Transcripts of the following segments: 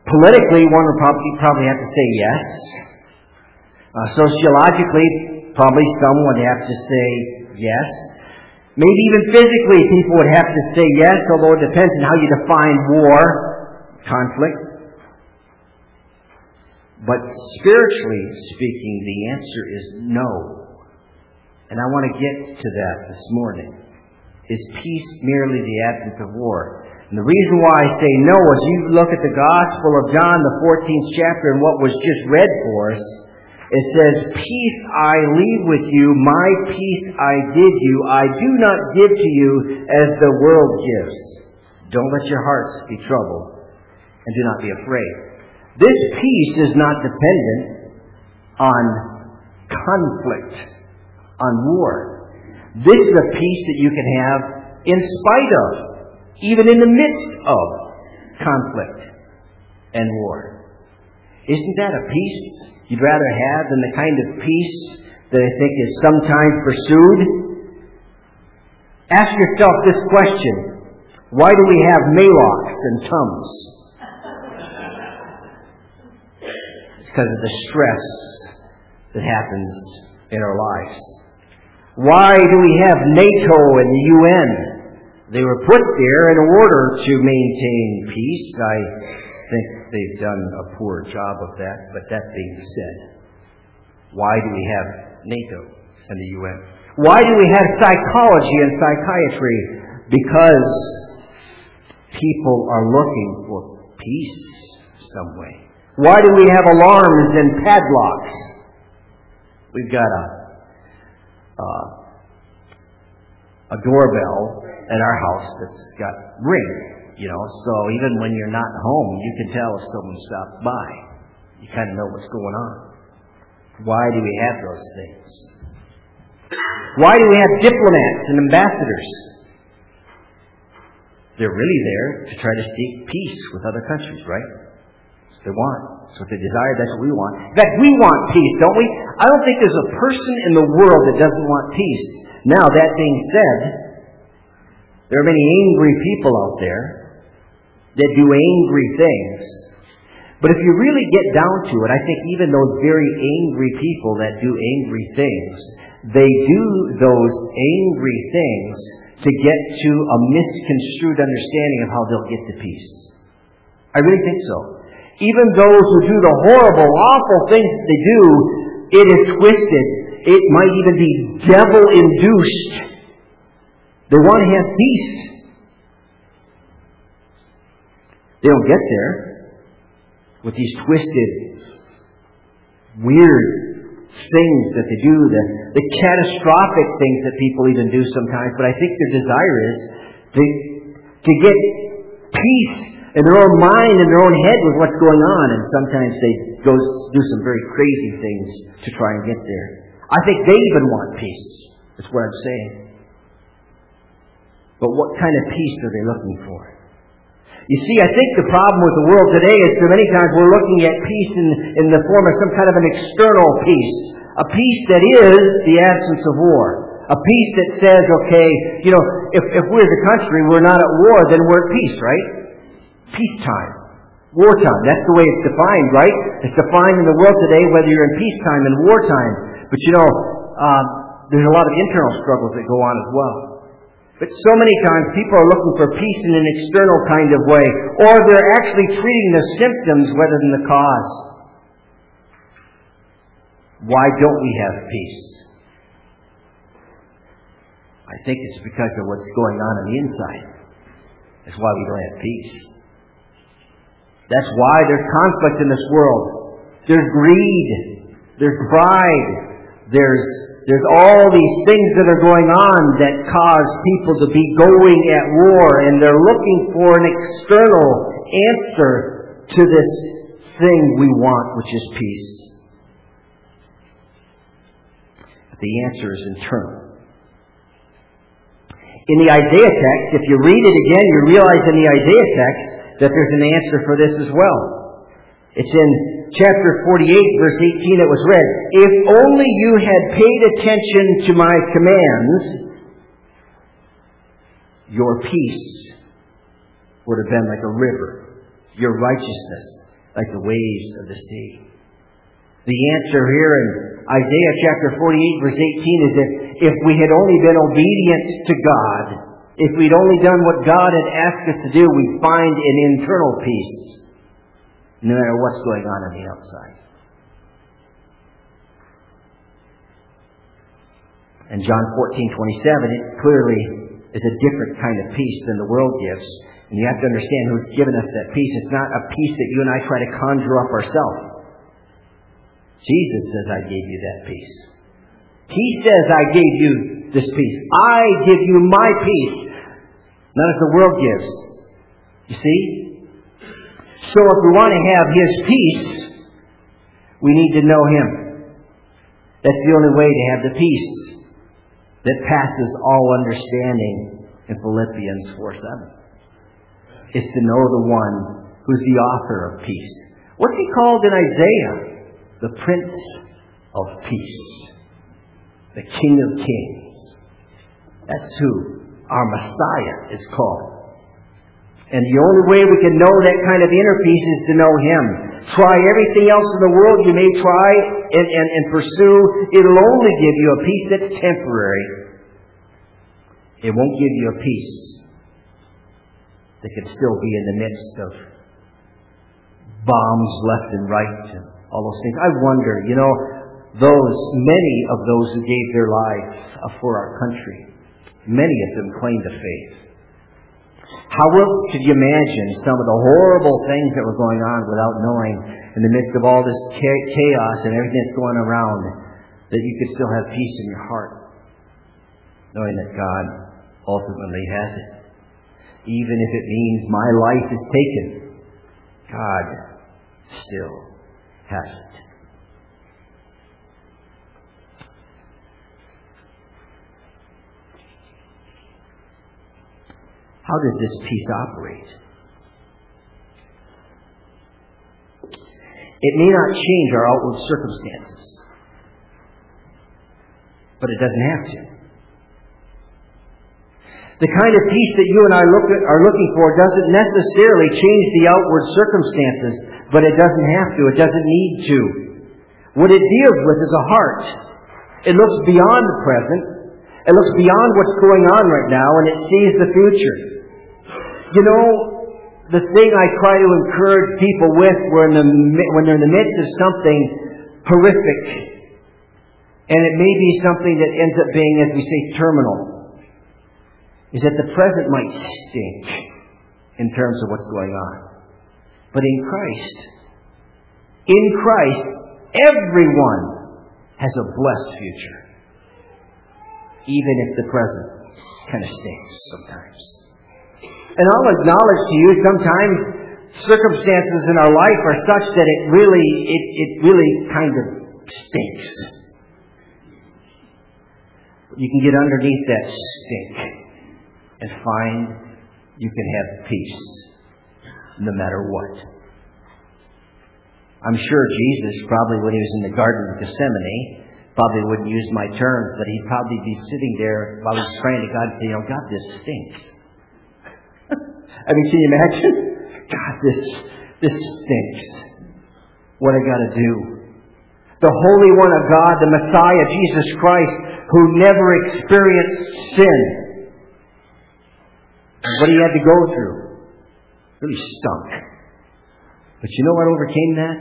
Politically, one would probably have to say yes. Sociologically, probably some would have to say yes. Maybe even physically, people would have to say yes, although it depends on how you define war, conflict. But spiritually speaking, the answer is no. And I want to get to that this morning. Is peace merely the absence of war? And the reason why I say no is you look at the Gospel of John, the 14th chapter, and what was just read for us. It says, "Peace I leave with you, my peace I give you. I do not give to you as the world gives. Don't let your hearts be troubled, and do not be afraid." This peace is not dependent on conflict, on war. This is a peace that you can have in spite of, even in the midst of conflict and war. Isn't that a peace you'd rather have than the kind of peace that I think is sometimes pursued? Ask yourself this question: why do we have Malox and Tums? It's because of the stress that happens in our lives. Why do we have NATO and the UN? They were put there in order to maintain peace. I think they've done a poor job of that. But that being said, why do we have NATO and the UN? Why do we have psychology and psychiatry? Because people are looking for peace some way. Why do we have alarms and padlocks? We've got a doorbell at our house that's got ring, so even when you're not home, you can tell if someone stopped by. You kind of know what's going on. Why do we have those things? Why do we have diplomats and ambassadors? They're really there to try to seek peace with other countries, right? That's what they want. That's what they desire. That's what we want. In fact, we want peace, don't we? I don't think there's a person in the world that doesn't want peace. Now, that being said, there are many angry people out there that do angry things. But if you really get down to it, I think even those very angry people that do angry things, they do those angry things to get to a misconstrued understanding of how they'll get to peace. I really think so. Even those who do the horrible, awful things that they do, it is twisted. It might even be devil-induced. They want to have peace. They don't get there with these twisted, weird things that they do, the catastrophic things that people even do sometimes. But I think their desire is to get peace in their own mind and their own head with what's going on. And sometimes they go do some very crazy things to try and get there. I think they even want peace. That's what I'm saying. But what kind of peace are they looking for? You see, I think the problem with the world today is so many times we're looking at peace in the form of some kind of an external peace. A peace that is the absence of war. A peace that says, okay, if we're the country, we're not at war, then we're at peace, right? Peacetime. Wartime. That's the way it's defined, right? It's defined in the world today whether you're in peacetime and wartime. But there's a lot of internal struggles that go on as well. But so many times people are looking for peace in an external kind of way, or they're actually treating the symptoms rather than the cause. Why don't we have peace? I think it's because of what's going on the inside. That's why we don't have peace. That's why there's conflict in this world. There's greed. There's pride. There's all these things that are going on that cause people to be going at war, and they're looking for an external answer to this thing we want, which is peace. But the answer is internal. In the Isaiah text, if you read it again, you realize in the Isaiah text that there's an answer for this as well. It's in chapter 48, verse 18, it was read, "If only you had paid attention to my commands, your peace would have been like a river. Your righteousness like the waves of the sea. The answer here in Isaiah chapter 48, verse 18 is that if we had only been obedient to God, if we'd only done what God had asked us to do, we'd find an internal peace, no matter what's going on the outside. And John 14:27, it clearly is a different kind of peace than the world gives. And you have to understand who's given us that peace. It's not a peace that you and I try to conjure up ourselves. Jesus says, I gave you that peace. He says, I gave you this peace. I give you my peace. Not as the world gives. You see? So if we want to have His peace, we need to know Him. That's the only way to have the peace that passes all understanding in Philippians 4:7. Is to know the one who's the author of peace. What's He called in Isaiah? The Prince of Peace. The King of Kings. That's who our Messiah is called. And the only way we can know that kind of inner peace is to know Him. Try everything else in the world you may try and pursue. It'll only give you a peace that's temporary. It won't give you a peace that can still be in the midst of bombs left and right and all those things. I wonder, many of those who gave their lives for our country, many of them claimed a faith. How else could you imagine some of the horrible things that were going on without knowing, in the midst of all this chaos and everything that's going around, that you could still have peace in your heart, knowing that God ultimately has it. Even if it means my life is taken, God still has it. How does this peace operate? It may not change our outward circumstances, but it doesn't have to. The kind of peace that you and I are looking for doesn't necessarily change the outward circumstances, but it doesn't have to. It doesn't need to. What it deals with is a heart. It looks beyond the present. It looks beyond what's going on right now, and it sees the future. The thing I try to encourage people with when they're in the midst of something horrific, and it may be something that ends up being, as we say, terminal, is that the present might stink in terms of what's going on. But in Christ, everyone has a blessed future. Even if the present kind of stinks sometimes. And I'll acknowledge to you, sometimes circumstances in our life are such that it really kind of stinks. You can get underneath that stink and find you can have peace no matter what. I'm sure Jesus, probably when He was in the Garden of Gethsemane, probably wouldn't use my terms, but He'd probably be sitting there while He's praying to God and say, God, this stinks. Can you imagine? God, this stinks. What I got to do? The Holy One of God, the Messiah, Jesus Christ, who never experienced sin. And what He had to go through really stunk. But you know what overcame that?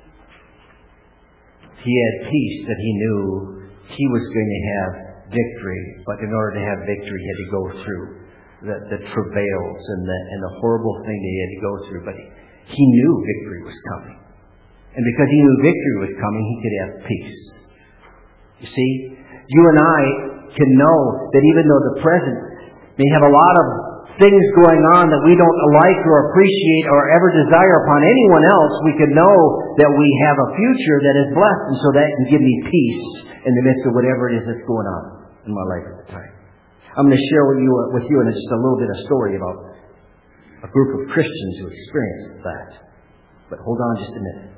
He had peace that He knew He was going to have victory. But in order to have victory, He had to go through the travails and the horrible thing that He had to go through. But He knew victory was coming. And because He knew victory was coming, He could have peace. You see, you and I can know that even though the present may have a lot of things going on that we don't like or appreciate or ever desire upon anyone else, we can know that we have a future that is blessed, and so that can give me peace in the midst of whatever it is that's going on in my life at the time. I'm going to share with you in just a little bit of story about a group of Christians who experienced that. But hold on just a minute.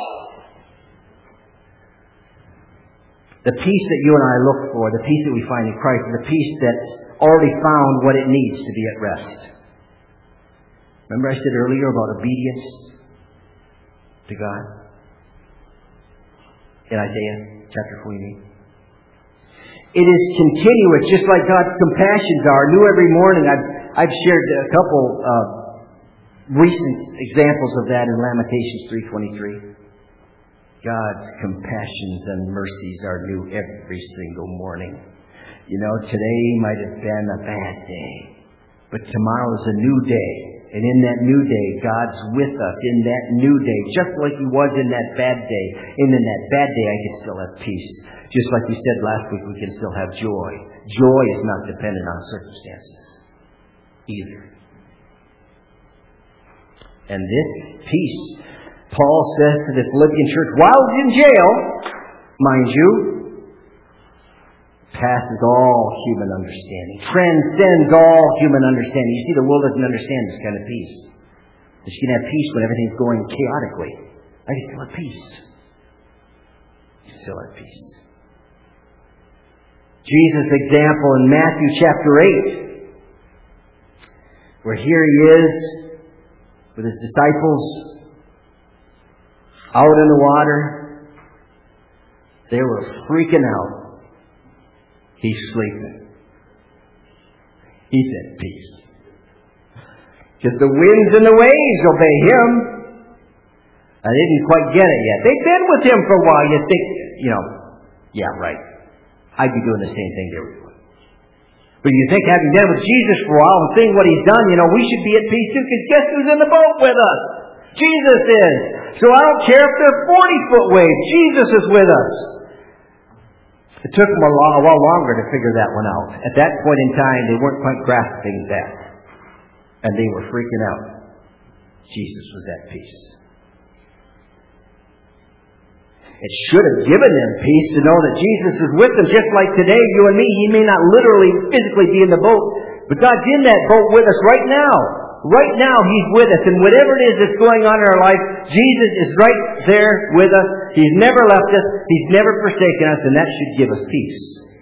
The peace that you and I look for, the peace that we find in Christ, is the peace that's already found what it needs to be at rest. Remember I said earlier about obedience? to God? In Isaiah chapter 48. It is continuous, just like God's compassions are, new every morning. I've shared a couple recent examples of that in Lamentations 3:23. God's compassions and mercies are new every single morning. You know, today might have been a bad day, but tomorrow is a new day. And in that new day, God's with us in that new day, just like He was in that bad day. And in that bad day, I can still have peace. Just like we said last week, we can still have joy. Joy is not dependent on circumstances either. And this peace, Paul says to the Philippian church, while in jail, mind you, passes all human understanding, transcends all human understanding. You see, the world doesn't understand this kind of peace. You can have peace when everything's going chaotically. I can still have peace. You can still have peace. Jesus' example in Matthew chapter 8, where here He is with His disciples out in the water. They were freaking out. He's sleeping. He's at peace. Because the winds and the waves obey Him. I didn't quite get it yet. They've been with Him for a while. You think, yeah, right. I'd be doing the same thing they were doing. But you think, having been with Jesus for a while and seeing what He's done, we should be at peace too, because guess who's in the boat with us? Jesus is. So I don't care if they're 40-foot waves. Jesus is with us. It took them a while longer to figure that one out. At that point in time, they weren't quite grasping that. And they were freaking out. Jesus was at peace. It should have given them peace to know that Jesus is with them. Just like today, you and me, He may not literally, physically be in the boat, but God's in that boat with us right now. Right now, He's with us. And whatever it is that's going on in our life, Jesus is right there with us. He's never left us. He's never forsaken us. And that should give us peace.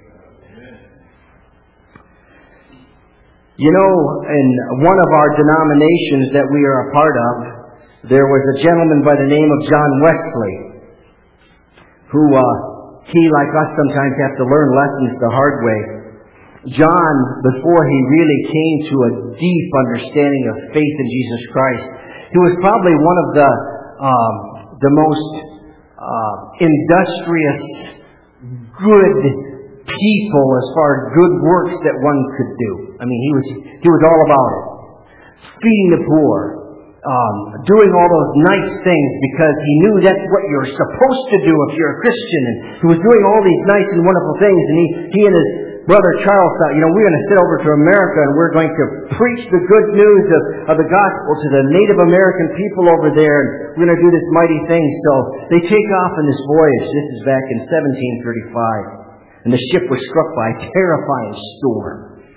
You know, in one of our denominations that we are a part of, there was a gentleman by the name of John Wesley, who, he, like us, sometimes have to learn lessons the hard way. John, before he really came to a deep understanding of faith in Jesus Christ, he was probably one of the most industrious, good people as far as good works that one could do. I mean, he was all about it. Feeding the poor, doing all those nice things because he knew that's what you're supposed to do if you're a Christian. And he was doing all these nice and wonderful things, and he and his brother Charles thought, we're going to sit over to America and we're going to preach the good news of the gospel to the Native American people over there, and we're going to do this mighty thing. So they take off on this voyage. This is back in 1735. And the ship was struck by a terrifying storm.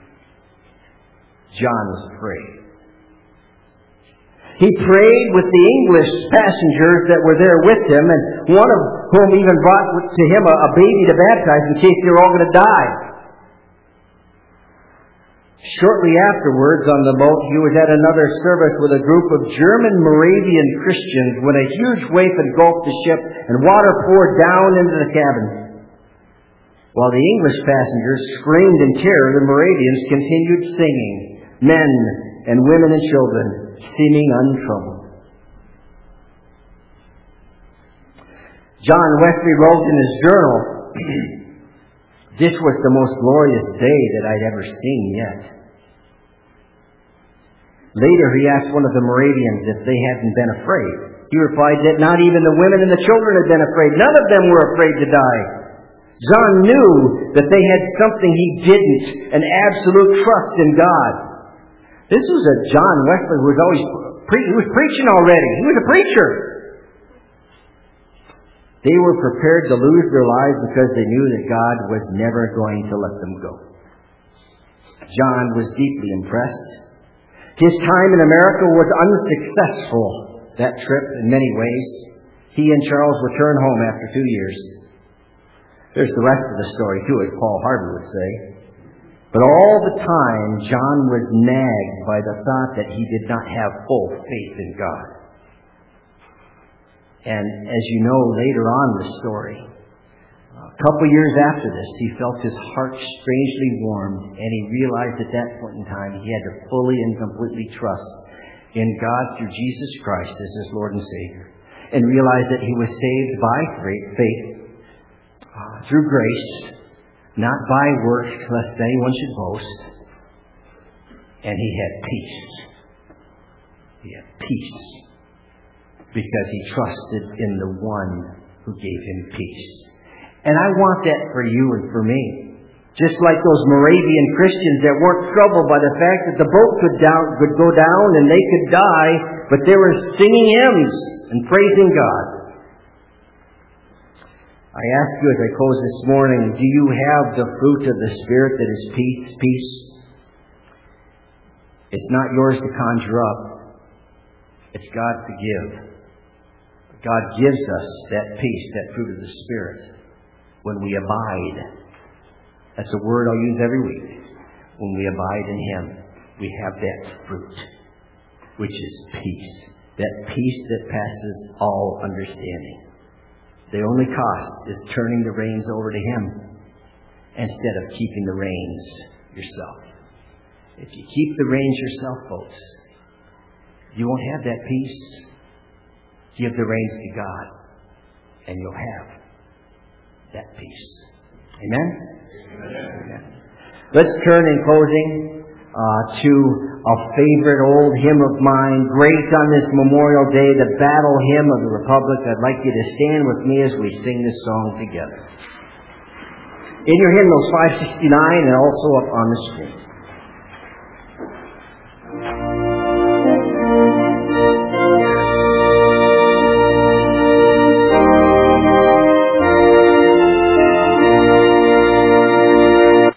John was afraid. He prayed with the English passengers that were there with him, and one of whom even brought to him a baby to baptize in case they were all going to die. Shortly afterwards, on the boat, he was at another service with a group of German Moravian Christians when a huge wave engulfed the ship and water poured down into the cabin. While the English passengers screamed in terror, the Moravians continued singing, men and women and children seeming untroubled. John Wesley wrote in his journal, "This was the most glorious day that I'd ever seen yet." Later he asked one of the Moravians if they hadn't been afraid. He replied that not even the women and the children had been afraid. None of them were afraid to die. John knew that they had something he didn't, an absolute trust in God. This was a John Wesley who was always he was preaching already. He was a preacher. They were prepared to lose their lives because they knew that God was never going to let them go. John was deeply impressed. His time in America was unsuccessful, that trip, in many ways. He and Charles returned home after 2 years. There's the rest of the story, too, as Paul Harvey would say. But all the time, John was nagged by the thought that he did not have full faith in God. And as you know, later on in the story, a couple years after this, he felt his heart strangely warmed, and he realized at that point in time he had to fully and completely trust in God through Jesus Christ as his Lord and Savior, and realized that he was saved by faith, through grace, not by works, lest anyone should boast. And he had peace. He had peace because he trusted in the one who gave him peace. And I want that for you and for me. Just like those Moravian Christians that weren't troubled by the fact that the boat could go down and they could die, but they were singing hymns and praising God. I ask you as I close this morning, do you have the fruit of the Spirit that is peace? It's not yours to conjure up. It's God's to give. God gives us that peace, that fruit of the Spirit, when we abide. That's a word I'll use every week. When we abide in Him, we have that fruit, which is peace. That peace that passes all understanding. The only cost is turning the reins over to Him instead of keeping the reins yourself. If you keep the reins yourself, folks, you won't have that peace. Give the reins to God, and you'll have that peace. Amen? Amen. Let's turn in closing to a favorite old hymn of mine, great on this Memorial Day, the Battle Hymn of the Republic. I'd like you to stand with me as we sing this song together. In your hymnals 569 and also up on the screen.